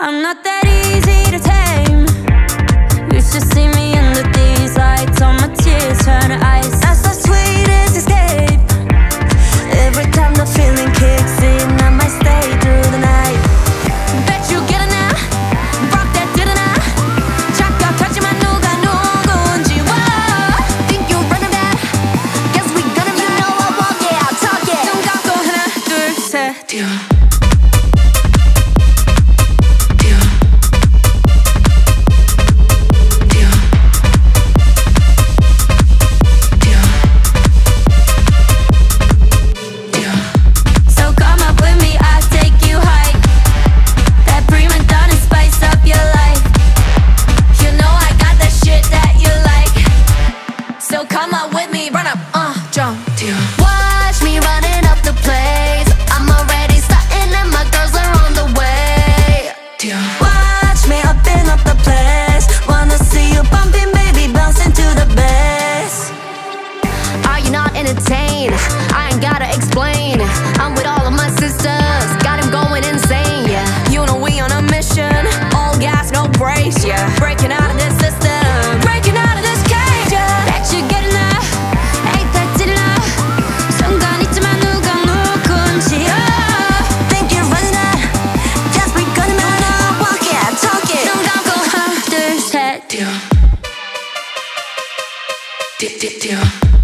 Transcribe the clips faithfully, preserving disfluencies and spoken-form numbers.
I'm not that easy to tame. You should see me under these lights. All my tears turn to ice. That's the sweetest escape. Every time the feeling kicks in, I might stay through the night. Bet you get it now. Rock that didn't I? 잠깐 touching my 누가 누군지. Whoa. Think you're running back? Guess we gonna be. You know I walk it, I'll talk it. 눈 감고 하나 둘 셋. Come up with me, run up, uh, jump. Watch me running up the place. I'm already starting and my girls are on the way. Watch me upping up the place. Wanna see you bumping, baby, bouncing to the bass. Are you not entertained? I ain't gotta explain. I'm with all of my sisters, got him going insane, yeah. You know we on a mission, all gas, no brakes, yeah. Breaking out of this system, breaking out of this cage, yeah. Bet you get enough, ain't that did enough. 순간 있지만 누가 누군지. Oh, think you're running out, just we gonna make it. Walk it, talk it. 눈 감고 하나 둘 셋. 띠어 띠띠띠어.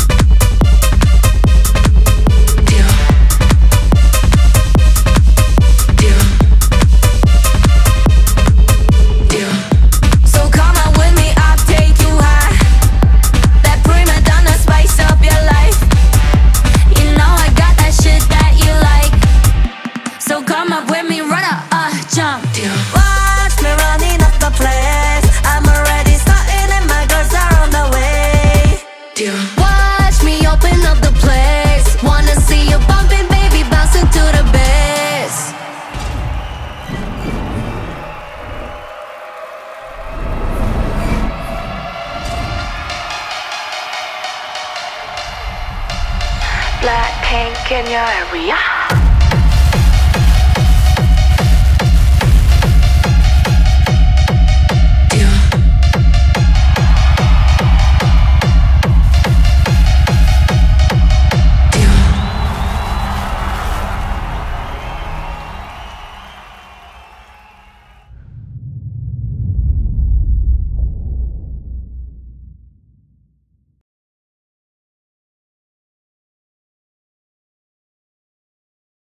Come up with me, run up, uh, jump. Watch me running up the place. I'm already starting and my girls are on the way. Watch me open up the place. Wanna see you bumping, baby, bouncing to the bass. Blackpink in your area.